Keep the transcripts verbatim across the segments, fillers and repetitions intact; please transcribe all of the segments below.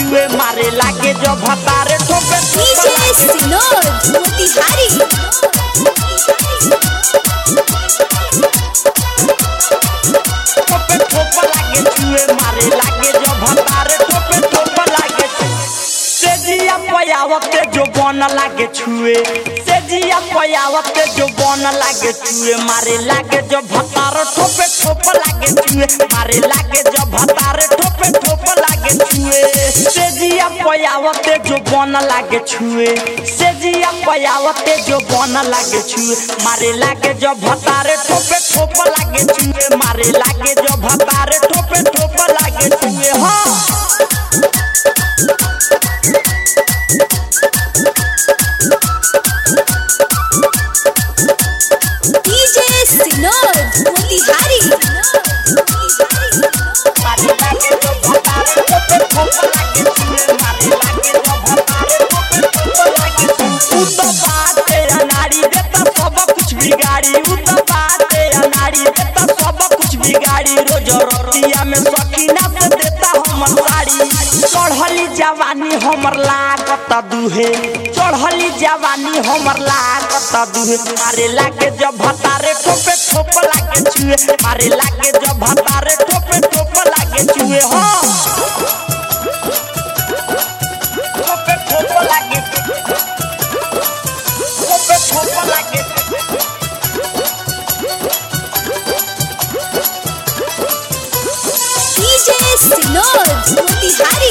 छुए मारे लागे जो भतारे ठोपे डीजे सिनोर मोतिहारी ठोपे ठोप लागे छुए मारे लागे जो भतारे ठोपे ठोप लागे सेजिया पयावते जो बन लागे छुए सेजिया पयावते जो बन लागे छुए मारे लागे जो भतारे ठोपे ठोप लागे छुए मारे लागे जो भतारे ठोपे ठोप लागे छुए सेजिया पयावते जो बन लागे छुए सेजिया पयावते जो बन लागे छुए मारे लागे जो भतारे ठोपे ठोप लागे छुए मारे लागे जो भतारे ठोपे ठोप लागे छुए हां डीजे सिनोर मोतिहारी मारे लागे जो भतारे ठोपे ठोप लागे छुए मारे लागे जो भतारे ठोपे ठोप लागे छुए उत बाते अनाड़ी देता सब कुछ बिगाड़ी उत बाते अनाड़ी देता सब कुछ बिगाड़ी रोज रतिया में सकीना से देता हमर साड़ी चढ़ली जवानी हमर लागत दुहे चढ़ली जवानी हमर लागत दुहे मारे लागे जब भतारे ठोपे ठोप लागे छुए मारे लागे जब भतारे ठोपे ठोप लागे छुए हो ठोपे ठोप लागे ठोपे ठोप लागे डीजे सिनोर मोतिहारी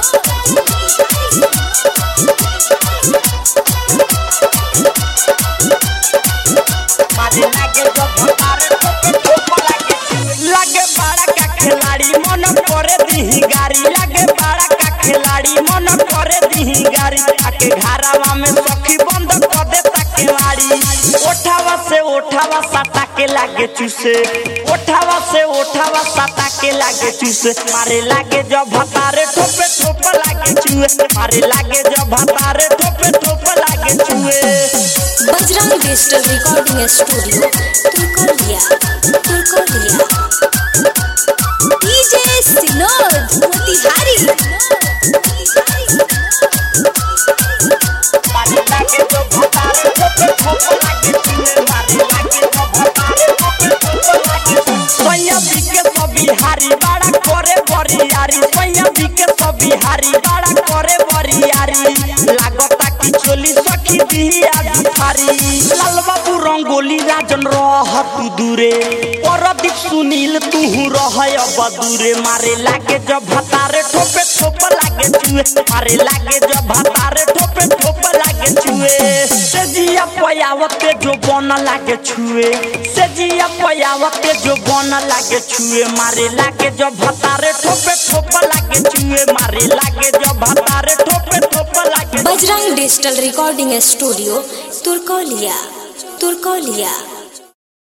मारे लागे जब भतारे ठोपे ठोप लागे लागे बड़ा का खिलाड़ी मन करे दीही गाड़ी लागे बड़ा का खिलाड़ी मन करे दीही गाड़ी आके घरावा में सखी बंद कर दे तकेवाड़ी ओठावा से ओठावा सटा के लागे चूसे ओठावा से ओठावा सटा के लागे चूसे मारे लागे जब भतारे ठोपे ठोप लागे छुए मारे लागे जब भतारे ठोपे ठोप लागे छुए Bajrang digital recording studio Turkaulia Turkaulia DJ Sinor Motihari मारे लागे जो भतारे ठोपे ठोप लागे छुए मारे लागे जो भतारे ठोपे ठोप लागे सैया बिके सब बिहारी बड़ा करे बरियारी सैया बिके सब बिहारी बड़ा करे बरियारी लागता कि चोली सखी दिया दुखारी लाल बाबू रंगोली राजन रह तू दूरे परदीप सुनील तू रह अब दूरे मारे लागे जब भतारे ठोपे ठोप लागे छुए मारे लागे जब भतारे ठोपे ठोप लागे छुए सेजिया पयावते जो बन लागे छुए सेजिया पयावते जो बन लागे छुए मारे लागे जब भतारे ठोपे ठोप लागे छुए मारे लागे जब भतारे ठोपे ठोप लागे Bajrang digital recording studio Turkaulia Turkaulia.